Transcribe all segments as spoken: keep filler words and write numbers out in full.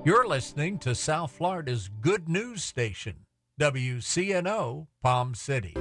You're listening to South Florida's good news station, W C N O Palm City.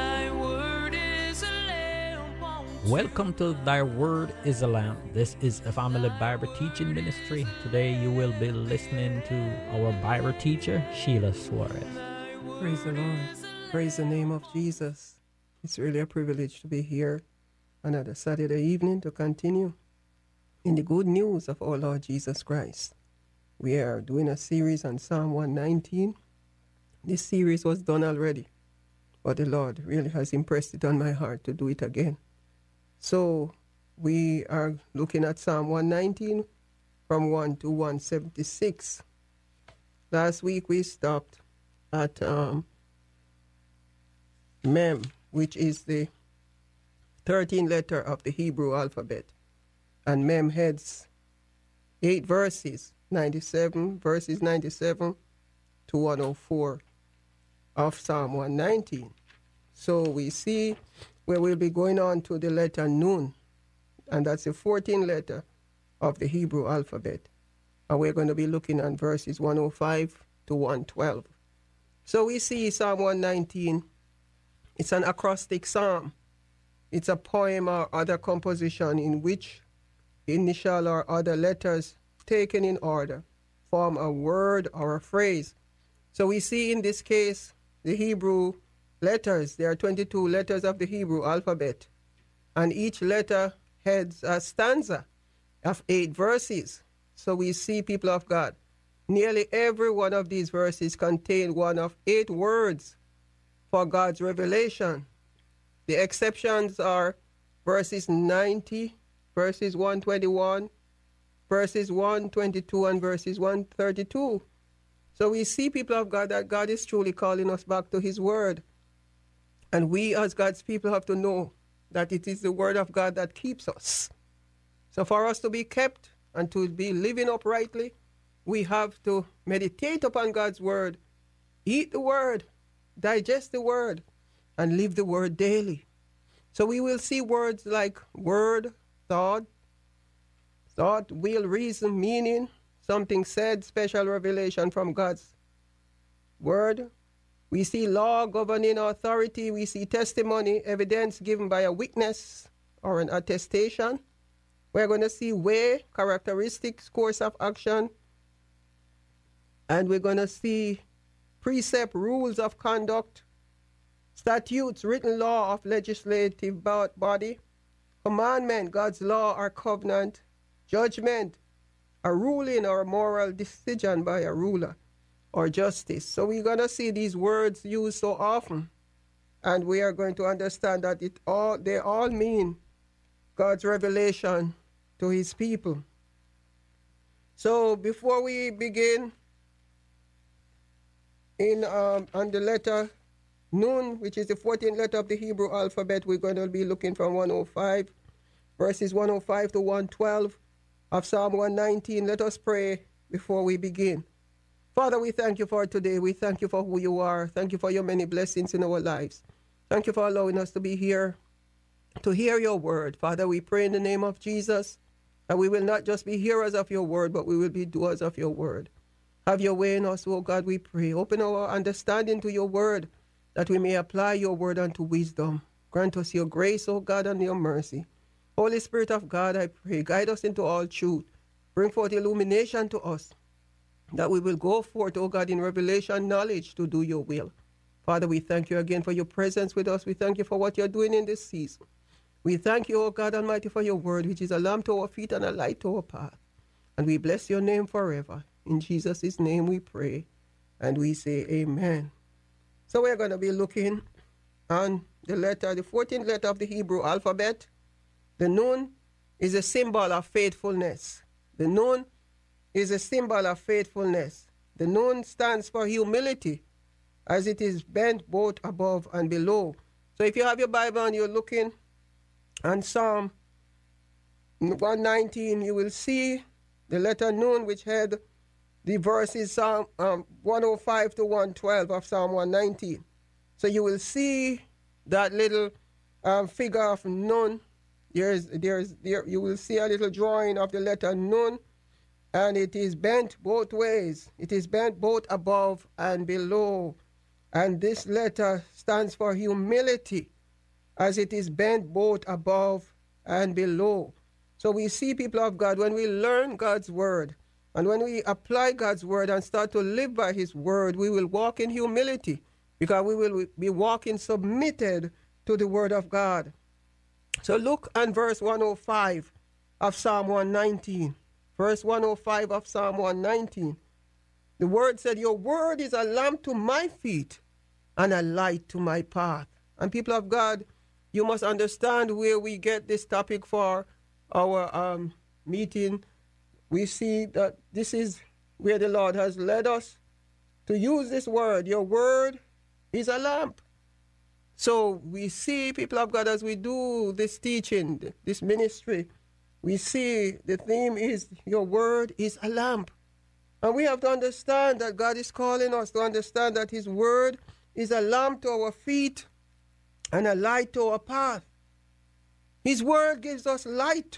Welcome to Thy Word is a Lamp. This is a family Bible teaching ministry. Today you will be listening to our Bible teacher, Sheila Suarez. Praise the Lord. Praise the name of Jesus. It's really a privilege to be here another Saturday evening to continue in the good news of our Lord Jesus Christ. We are doing a series on Psalm one nineteen. This series was done already, but the Lord really has impressed it on my heart to do it again. So we are looking at Psalm one nineteen from one to one seventy-six. Last week we stopped at um, Mem, which is the thirteenth letter of the Hebrew alphabet. And Mem heads eight verses. ninety-seven, verses ninety-seven to one oh four of Psalm one nineteen. So we see where we'll be going on to the letter Nun, and that's the fourteenth letter of the Hebrew alphabet. And we're going to be looking at verses one oh five to one twelve. So we see Psalm one nineteen, it's an acrostic psalm. It's a poem or other composition in which initial or other letters taken in order form a word or a phrase. So we see in this case the Hebrew letters. There are twenty-two letters of the Hebrew alphabet, and each letter heads a stanza of eight verses. So we see, people of God, nearly every one of these verses contain one of eight words for God's revelation. The exceptions are verses ninety, verses one twenty-one, verses one twenty-two, and verses one thirty-two. So we see, people of God, that God is truly calling us back to his word. And we as God's people have to know that it is the word of God that keeps us. So for us to be kept and to be living uprightly, we have to meditate upon God's word, eat the word, digest the word, and live the word daily. So we will see words like word, thought, thought, will, reason, meaning, something said, special revelation from God's word. We see law, governing authority. We see testimony, evidence given by a witness or an attestation. We're going to see way, characteristics, course of action. And we're going to see precept, rules of conduct, statutes, written law of legislative body, commandment, God's law or covenant, judgment, a ruling or a moral decision by a ruler, or justice. So we're going to see these words used so often, and we are going to understand that it all they all mean God's revelation to his people. So before we begin in um, on the letter Nun, which is the fourteenth letter of the Hebrew alphabet, we're going to be looking from one oh five, verses one oh five to one twelve of Psalm one nineteen. Let us pray before we begin. Father, we thank you for today. We thank you for who you are. Thank you for your many blessings in our lives. Thank you for allowing us to be here to hear your word. Father, we pray in the name of Jesus that we will not just be hearers of your word, but we will be doers of your word. Have your way in us, O God, we pray. Open our understanding to your word, that we may apply your word unto wisdom. Grant us your grace, O God, and your mercy. Holy Spirit of God, I pray, guide us into all truth. Bring forth illumination to us, that we will go forth, O God, in revelation knowledge to do your will. Father, we thank you again for your presence with us. We thank you for what you're doing in this season. We thank you, O God Almighty, for your word, which is a lamp to our feet and a light to our path. And we bless your name forever. In Jesus' name we pray, and we say amen. So we're going to be looking on the letter, the fourteenth letter of the Hebrew alphabet. The Nun is a symbol of faithfulness. The Nun is a symbol of faithfulness. The Nun stands for humility, as it is bent both above and below. So if you have your Bible and you're looking on Psalm one nineteen, you will see the letter Nun, which had the verses Psalm um, one oh five to one twelve of Psalm one nineteen. So you will see that little um, figure of Nun. There's, there's, there, you will see a little drawing of the letter Nun and it is bent both ways. It is bent both above and below. And this letter stands for humility, as it is bent both above and below. So we see, people of God, when we learn God's word, and when we apply God's word and start to live by his word, we will walk in humility, because we will be walking submitted to the word of God. So look at verse one oh five of Psalm one nineteen. Verse one oh five of Psalm one nineteen. The word said, your word is a lamp to my feet and a light to my path. And people of God, you must understand where we get this topic for our um, meeting. We see that this is where the Lord has led us to use this word. Your word is a lamp. So we see, people of God, as we do this teaching, this ministry, we see the theme is your word is a lamp. And we have to understand that God is calling us to understand that his word is a lamp to our feet and a light to our path. His word gives us light.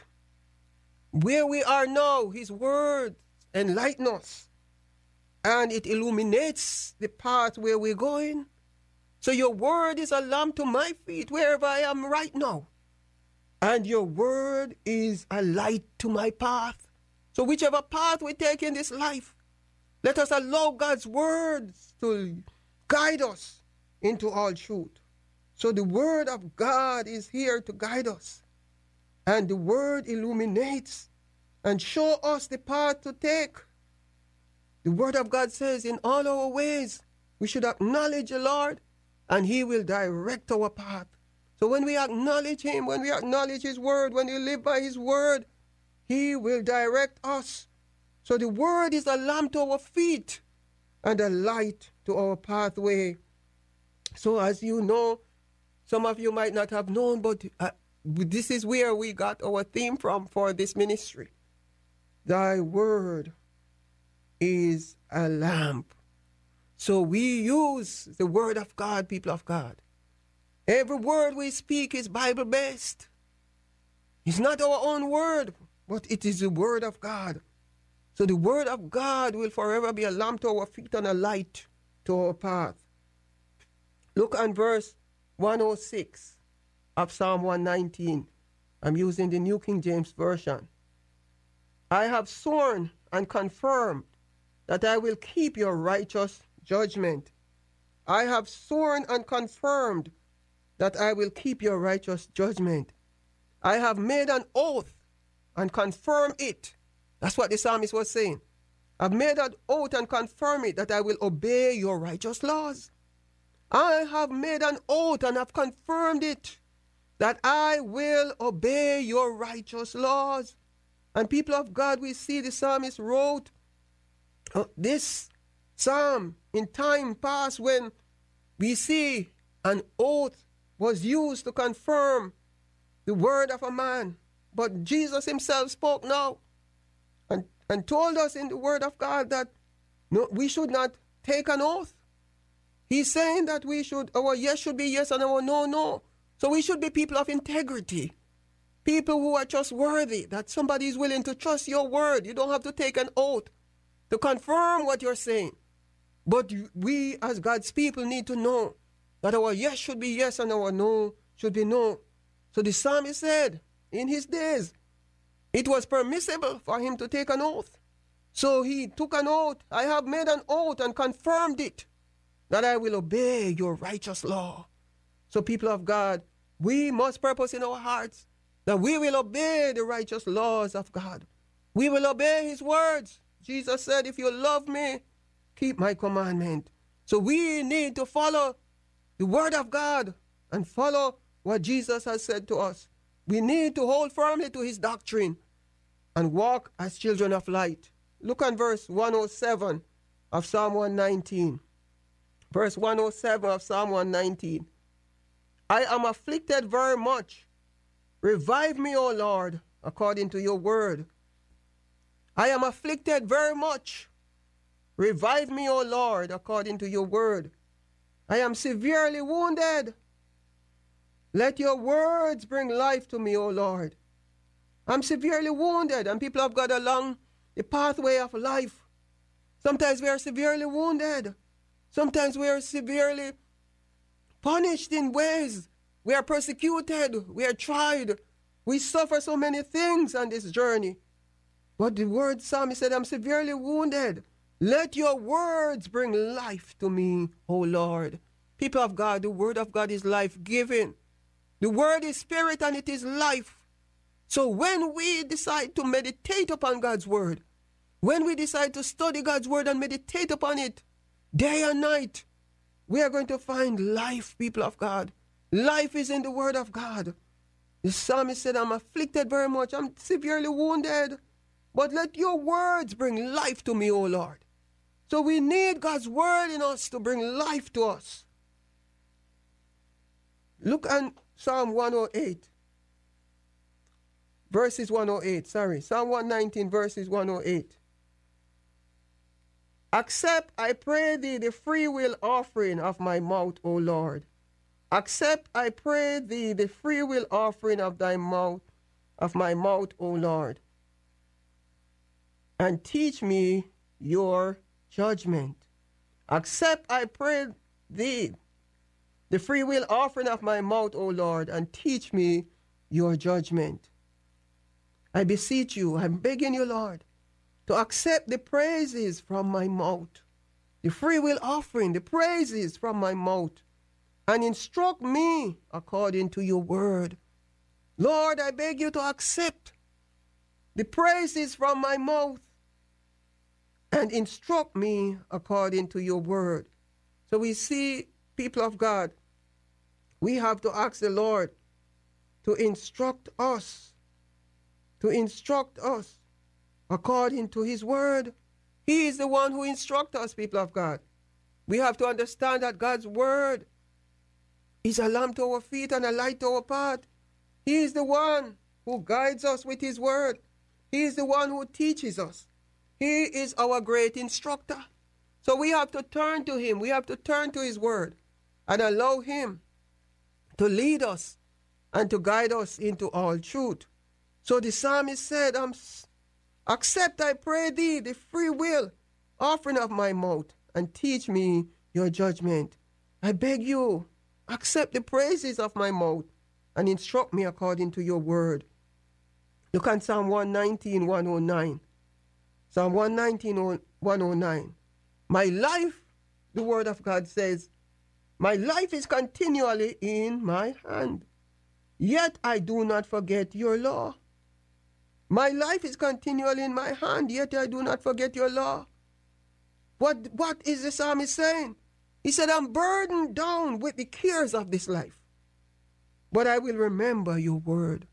Where we are now, his word enlightens us. And it illuminates the path where we're going. So your word is a lamp to my feet wherever I am right now. And your word is a light to my path. So whichever path we take in this life, let us allow God's words to guide us into all truth. So the word of God is here to guide us. And the word illuminates and show us the path to take. The word of God says in all our ways, we should acknowledge the Lord, and he will direct our path. So when we acknowledge him, when we acknowledge his word, when we live by his word, he will direct us. So the word is a lamp to our feet and a light to our pathway. So as you know, some of you might not have known, but uh, this is where we got our theme from for this ministry. Thy word is a lamp. So we use the word of God, people of God. Every word we speak is Bible-based. It's not our own word, but it is the word of God. So the word of God will forever be a lamp to our feet and a light to our path. Look at verse one oh six of Psalm one nineteen. I'm using the New King James Version. I have sworn and confirmed that I will keep your righteous judgment. I have sworn and confirmed that I will keep your righteous judgment. I have made an oath and confirmed it. That's what the psalmist was saying. I've made an oath and confirmed it that I will obey your righteous laws. I have made an oath and have confirmed it that I will obey your righteous laws. And people of God, we see the psalmist wrote uh, this psalm in time past when we see an oath was used to confirm the word of a man. But Jesus himself spoke now and, and told us in the word of God that no, we should not take an oath. He's saying that we should, our yes should be yes and our no, no. So we should be people of integrity. People who are trustworthy, that somebody is willing to trust your word. You don't have to take an oath to confirm what you're saying. But we as God's people need to know that our yes should be yes and our no should be no. So the psalmist said, in his days, it was permissible for him to take an oath. So he took an oath. I have made an oath and confirmed it, that I will obey your righteous law. So people of God, we must purpose in our hearts that we will obey the righteous laws of God. We will obey his words. Jesus said, if you love me, keep my commandment. So we need to follow the word of God and follow what Jesus has said to us. We need to hold firmly to his doctrine and walk as children of light. Look at verse one oh seven of Psalm one nineteen. Verse one oh seven of Psalm one nineteen. I am afflicted very much. Revive me, O Lord, according to your word. I am afflicted very much. Revive me, O Lord, according to your word. I am severely wounded. Let your words bring life to me, O Lord. I'm severely wounded, and people of God along the pathway of life. Sometimes we are severely wounded. Sometimes we are severely punished in ways. We are persecuted. We are tried. We suffer so many things on this journey. But the word psalmist said, I'm severely wounded. Let your words bring life to me, O Lord. People of God, the word of God is life-giving. The word is spirit and it is life. So when we decide to meditate upon God's word, when we decide to study God's word and meditate upon it day and night, we are going to find life, people of God. Life is in the word of God. The psalmist said, I'm afflicted very much. I'm severely wounded. But let your words bring life to me, O Lord. So we need God's word in us to bring life to us. Look at Psalm one oh eight. Verses one oh eight, sorry. Psalm one nineteen, verses one oh eight. Accept, I pray thee, the free will offering of my mouth, O Lord. Accept, I pray thee, the free will offering of thy mouth, of my mouth, O Lord. And teach me your judgment. Accept, I pray thee, the free will offering of my mouth, O Lord, and teach me your judgment. I beseech you, I'm begging you, Lord, to accept the praises from my mouth, the free will offering, the praises from my mouth, and instruct me according to your word. Lord, I beg you to accept the praises from my mouth and instruct me according to your word. So we see, people of God, we have to ask the Lord to instruct us, to instruct us according to his word. He is the one who instructs us, people of God. We have to understand that God's word is a lamp to our feet and a light to our path. He is the one who guides us with his word. He is the one who teaches us. He is our great instructor. So we have to turn to him. We have to turn to his word and allow him to lead us and to guide us into all truth. So the psalmist said, um, accept, I pray thee, the free will offering of my mouth, and teach me your judgment. I beg you, accept the praises of my mouth and instruct me according to your word. Look at Psalm one nineteen, one oh nine. Psalm one nineteen, one oh nine. My life, the word of God says, my life is continually in my hand, yet I do not forget your law. My life is continually in my hand, yet I do not forget your law. What, what is the psalmist saying? He said, I'm burdened down with the cares of this life, but I will remember your word.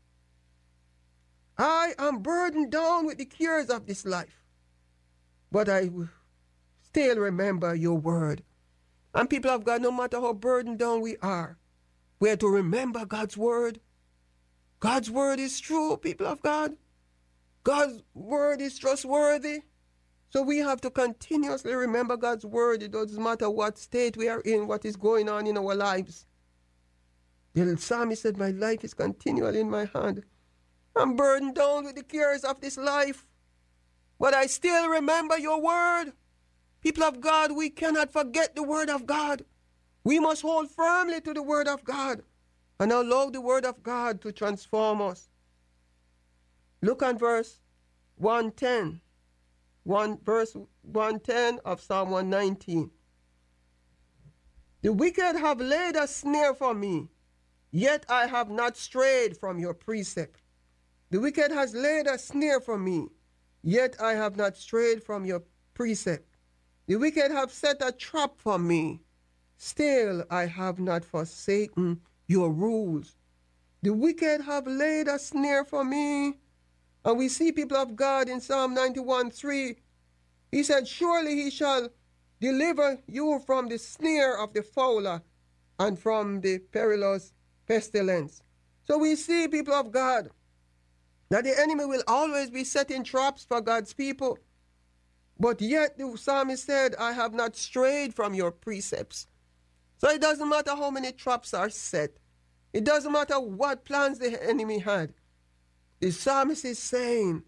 I am burdened down with the cares of this life, but I will still remember your word. And people of God, no matter how burdened down we are, we are to remember God's word. God's word is true, people of God. God's word is trustworthy. So we have to continuously remember God's word. It doesn't matter what state we are in, what is going on in our lives. The psalmist said, my life is continually in my hand. I'm burdened down with the cares of this life, but I still remember your word. People of God, we cannot forget the word of God. We must hold firmly to the word of God and allow the word of God to transform us. Look at verse one ten. One, verse one ten of Psalm one nineteen. The wicked have laid a snare for me, yet I have not strayed from your precept. The wicked has laid a snare for me, yet I have not strayed from your precept. The wicked have set a trap for me, still I have not forsaken your rules. The wicked have laid a snare for me. And we see, people of God, in Psalm ninety-one three, he said, surely he shall deliver you from the snare of the fowler and from the perilous pestilence. So we see, people of God, that the enemy will always be setting traps for God's people. But yet the psalmist said, I have not strayed from your precepts. So it doesn't matter how many traps are set. It doesn't matter what plans the enemy had. The psalmist is saying,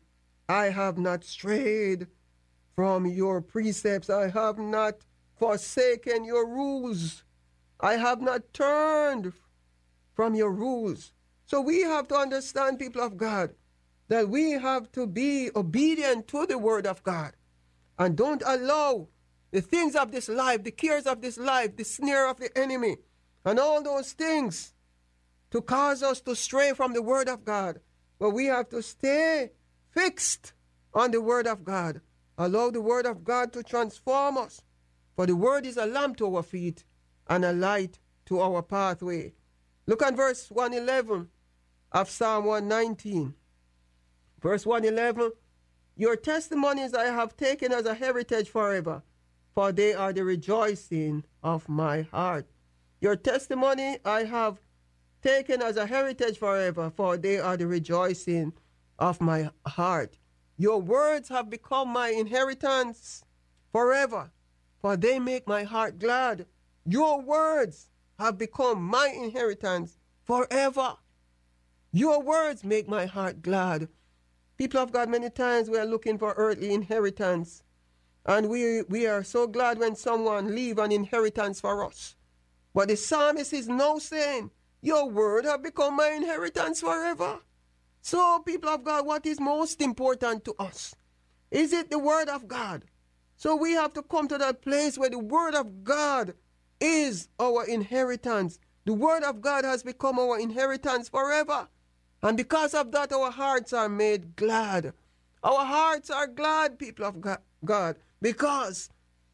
I have not strayed from your precepts. I have not forsaken your rules. I have not turned from your rules. So we have to understand, people of God, that we have to be obedient to the word of God. And don't allow the things of this life, the cares of this life, the snare of the enemy, and all those things to cause us to stray from the word of God. But we have to stay fixed on the word of God. Allow the word of God to transform us. For the word is a lamp to our feet and a light to our pathway. Look at verse one eleven of Psalm one nineteen. Verse one eleven, your testimonies I have taken as a heritage forever, for they are the rejoicing of my heart. Your testimony I have taken as a heritage forever, for they are the rejoicing of my heart. Your words have become my inheritance forever, for they make my heart glad. Your words have become my inheritance forever. Your words make my heart glad. People of God, many times we are looking for earthly inheritance, and we, we are so glad when someone leave an inheritance for us. But the psalmist is now saying, your word have become my inheritance forever. So, people of God, what is most important to us? Is it the word of God? So we have to come to that place where the word of God is our inheritance. The word of God has become our inheritance forever. And because of that, our hearts are made glad. Our hearts are glad, people of God, because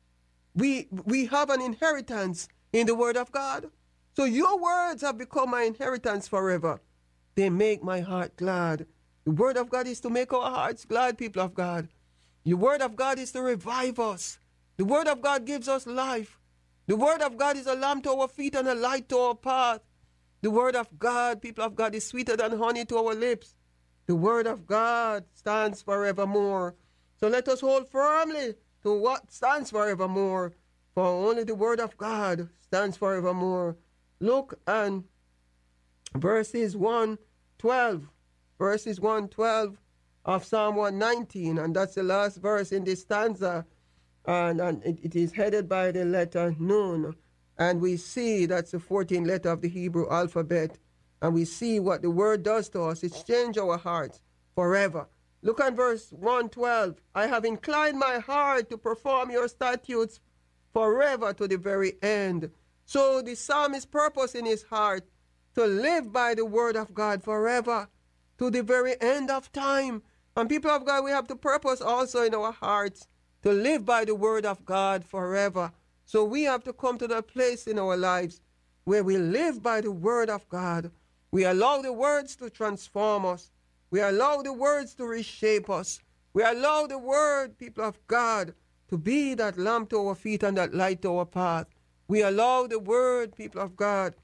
we, we have an inheritance in the word of God. So your words have become my inheritance forever. They make my heart glad. The word of God is to make our hearts glad, people of God. The word of God is to revive us. The word of God gives us life. The word of God is a lamp to our feet and a light to our path. The word of God, people of God, is sweeter than honey to our lips. The word of God stands forevermore. So let us hold firmly to what stands forevermore, for only the word of God stands forevermore. Look and verses one twelve, verses one twelve of Psalm one nineteen, and that's the last verse in this stanza, and, and it, it is headed by the letter Nun, and we see that's the fourteenth letter of the Hebrew alphabet, and we see what the word does to us. It's changed our hearts forever. Look at verse one twelve. I have inclined my heart to perform your statutes forever to the very end. So the psalmist's purpose in his heart to live by the word of God forever to the very end of time. And people of God, we have to purpose also in our hearts to live by the word of God forever. So we have to come to that place in our lives where we live by the word of God. We allow the words to transform us. We allow the words to reshape us. We allow the word, people of God, to be that lamp to our feet and that light to our path. We allow the word, people of God,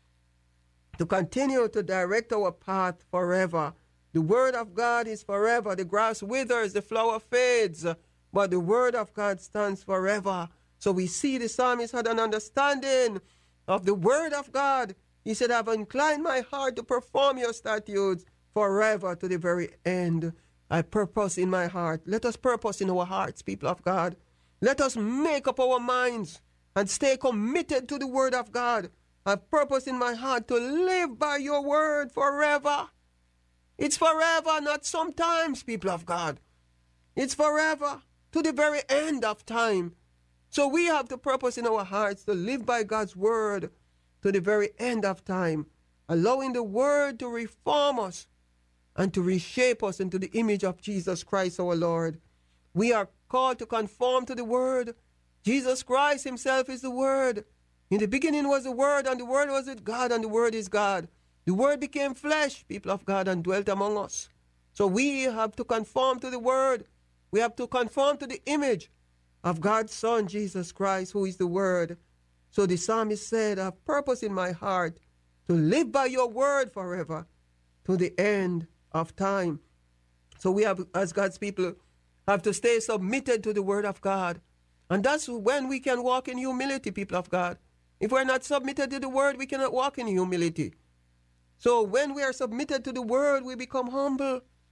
to continue to direct our path forever. The word of God is forever. The grass withers, the flower fades, but the word of God stands forever. So we see the psalmist had an understanding of the word of God. He said, I've inclined my heart to perform your statutes forever to the very end. I purpose in my heart. Let us purpose in our hearts, people of God. Let us make up our minds and stay committed to the word of God. I purpose in my heart to live by your word forever. It's forever, not sometimes, people of God. It's forever, to the very end of time. So we have the purpose in our hearts to live by God's word to the very end of time, allowing the word to reform us and to reshape us into the image of Jesus Christ our Lord. We are called to conform to the word. Jesus Christ himself is the word. In the beginning was the word, and the word was with God, and the word is God. The word became flesh, people of God, and dwelt among us. So we have to conform to the word. We have to conform to the image of God's Son, Jesus Christ, who is the word. So the psalmist said, I have purpose in my heart to live by your word forever to the end of time. So we have, as God's people, have to stay submitted to the word of God. And that's when we can walk in humility, people of God. If we're not submitted to the word, we cannot walk in humility. So when we are submitted to the word, we become humble.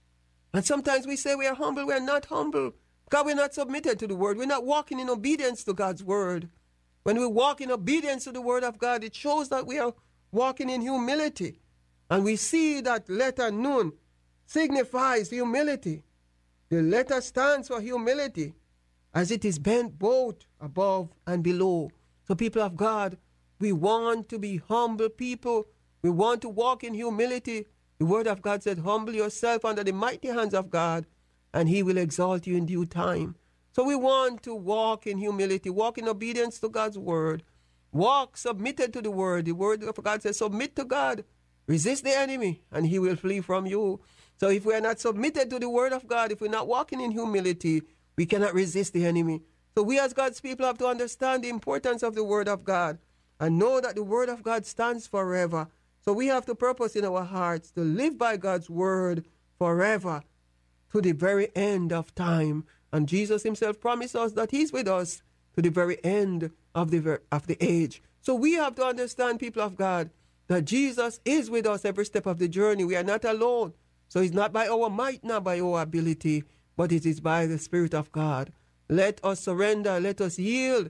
And sometimes we say we are humble, we are not humble. God, we're not submitted to the word. We're not walking in obedience to God's word. When we walk in obedience to the word of God, it shows that we are walking in humility. And we see that letter nun signifies humility. The letter stands for humility, as it is bent both above and below. So people of God, we want to be humble people. We want to walk in humility. The word of God said, humble yourself under the mighty hands of God, and he will exalt you in due time. So we want to walk in humility, walk in obedience to God's word, walk submitted to the word. The word of God says, submit to God, resist the enemy, and he will flee from you. So if we are not submitted to the word of God, if we're not walking in humility, we cannot resist the enemy. So we as God's people have to understand the importance of the word of God and know that the word of God stands forever. So we have to purpose in our hearts to live by God's word forever to the very end of time. And Jesus himself promised us that he's with us to the very end of the, ver- of the age. So we have to understand, people of God, that Jesus is with us every step of the journey. We are not alone. So it's not by our might, not by our ability, but it is by the Spirit of God. Let us surrender, let us yield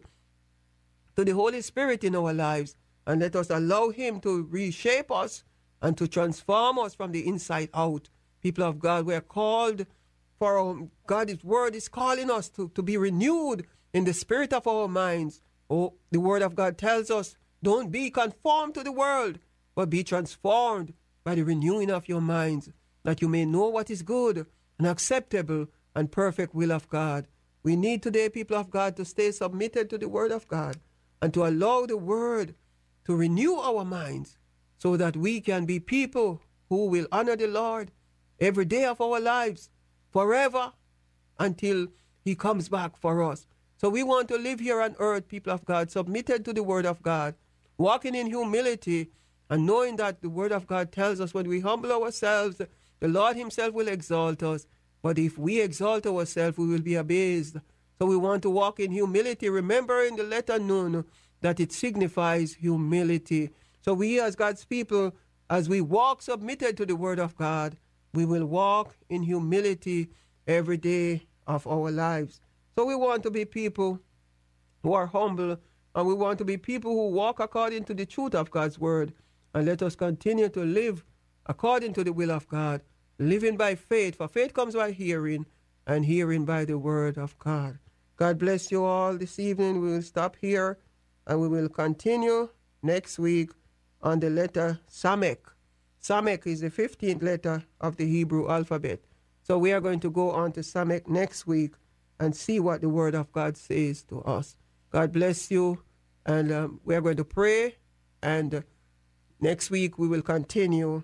to the Holy Spirit in our lives, and let us allow him to reshape us and to transform us from the inside out. People of God, we are called for our, God's word is calling us to, to be renewed in the spirit of our minds. Oh, the word of God tells us, don't be conformed to the world, but be transformed by the renewing of your minds, that you may know what is good and acceptable and perfect will of God. We need today, people of God, to stay submitted to the word of God and to allow the word to renew our minds so that we can be people who will honor the Lord every day of our lives forever until he comes back for us. So we want to live here on earth, people of God, submitted to the word of God, walking in humility and knowing that the word of God tells us when we humble ourselves, the Lord himself will exalt us. But if we exalt ourselves, we will be abased. So we want to walk in humility, remembering the letter nun, that it signifies humility. So we as God's people, as we walk submitted to the word of God, we will walk in humility every day of our lives. So we want to be people who are humble, and we want to be people who walk according to the truth of God's word. And let us continue to live according to the will of God, living by faith. For faith comes by hearing, and hearing by the word of God. God bless you all this evening. We will stop here, and we will continue next week on the letter Samek. Samek is the fifteenth letter of the Hebrew alphabet. So we are going to go on to Samek next week and see what the word of God says to us. God bless you, and um, we are going to pray, and uh, next week we will continue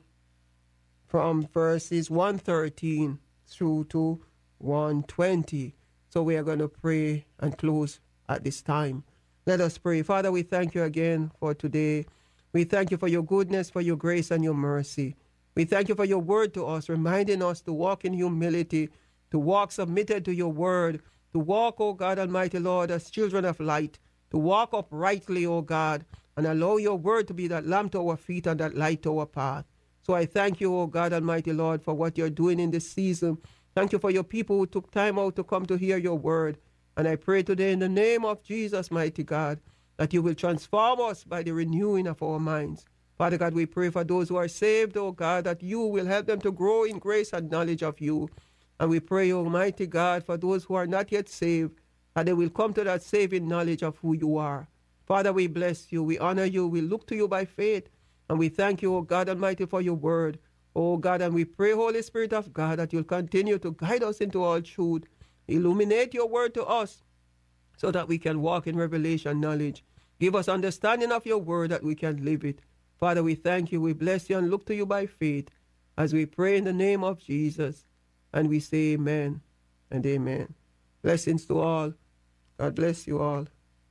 from verses one thirteen through to one twenty. So we are going to pray and close at this time. Let us pray. Father, we thank you again for today. We thank you for your goodness, for your grace and your mercy. We thank you for your word to us, reminding us to walk in humility, to walk submitted to your word, to walk, O God Almighty Lord, as children of light, to walk uprightly, O God, and allow your word to be that lamp to our feet and that light to our path. So I thank you, O God Almighty Lord, for what you're doing in this season. Thank you for your people who took time out to come to hear your word. And I pray today in the name of Jesus, mighty God, that you will transform us by the renewing of our minds. Father God, we pray for those who are saved, O God, that you will help them to grow in grace and knowledge of you. And we pray, Almighty God, for those who are not yet saved, that they will come to that saving knowledge of who you are. Father, we bless you, we honor you, we look to you by faith, and we thank you, O God Almighty, for your word. O God, and we pray, Holy Spirit of God, that you'll continue to guide us into all truth. Illuminate your word to us so that we can walk in revelation knowledge. Give us understanding of your word that we can live it. Father, we thank you, we bless you, and look to you by faith as we pray in the name of Jesus. And we say amen and amen. Blessings to all. God bless you all.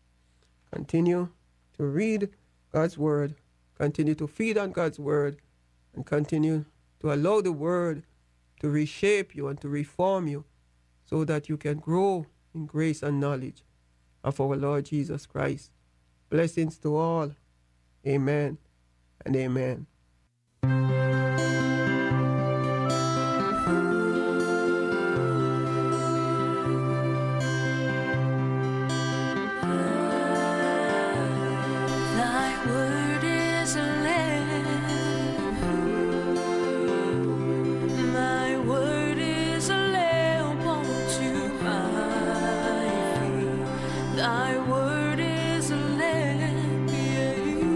Continue to read God's word. Continue to feed on God's word. And continue to allow the word to reshape you and to reform you so that you can grow in grace and knowledge of our Lord Jesus Christ. Blessings to all. Amen and amen. Thy word is a lamp, yeah.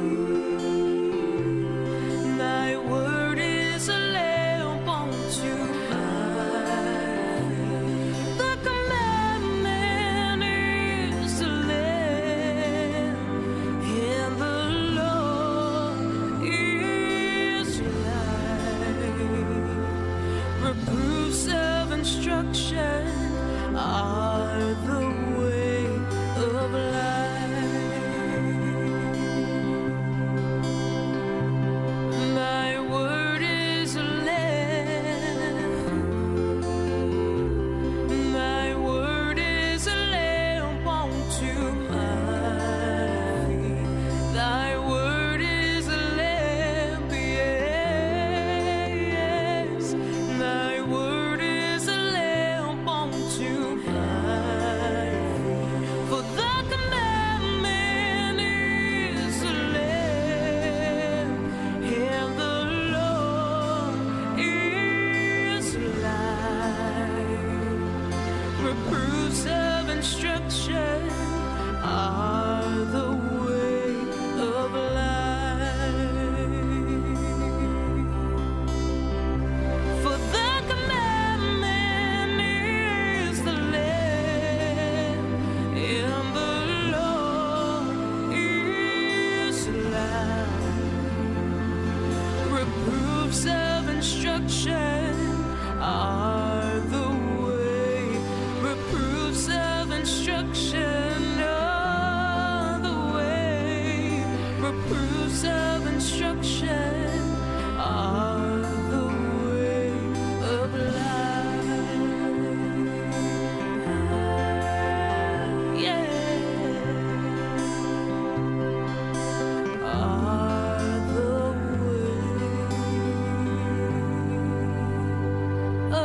Thy word is a lamp unto my feet. The commandment is a lamp, and the law is light. Reproofs of instruction are the way of life. Thy word is a lamp. Thy word is a lamp unto my feet. Thy word is a lamp, yes. Thy word is a lamp unto my feet. For the commandment is a lamp, and the law is light. Reproofs of instruction are the way of life. For the commandment is the lamp, and the law is light. Reproofs of instruction are the way. Reproofs of instruction are the way. Reproofs of instruction are the way of life. Yeah. Are the way of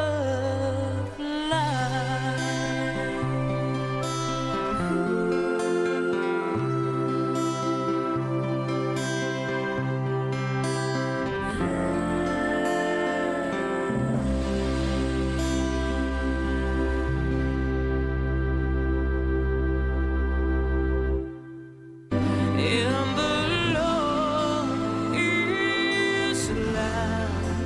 and the law is light.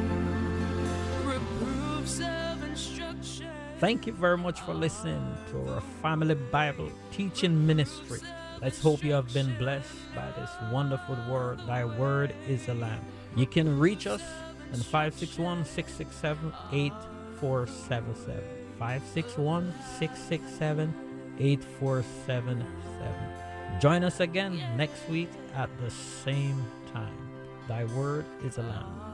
Reproofs of instruction. Thank you very much for listening to our Family Bible Teaching Ministry. Let's hope you have been blessed by this wonderful word. Thy word is a lamp. You can reach us on five six one, six six seven, eight four seven seven. five six one, six six seven, eight four seven seven. Join us again next week at the same time. Thy word is a lamp.